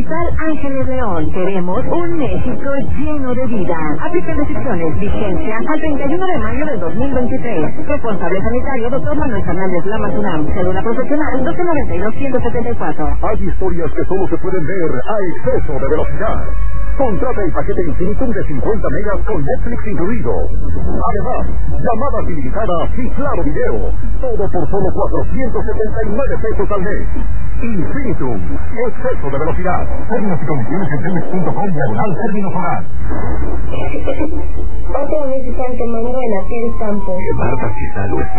Hospital Ángeles León. Queremos un México lleno de vida. Aplican restricciones. Vigencia al 31 de mayo del 2023. Responsable sanitario, Dr. Manuel Fernández Lamas UNAM. Cédula profesional, 1292-174. Hay historias que solo se pueden ver a exceso de velocidad. Contrata el paquete Infinitum de 50 megas con Netflix incluido. Además, llamadas ilimitadas y claro video. Todo por solo 479 pesos al mes. Infinitum, exceso de velocidad. Términos y condiciones en telmex.com/términos hogar. Otra vez están tomando en aquel campo. Que Marta Chizalo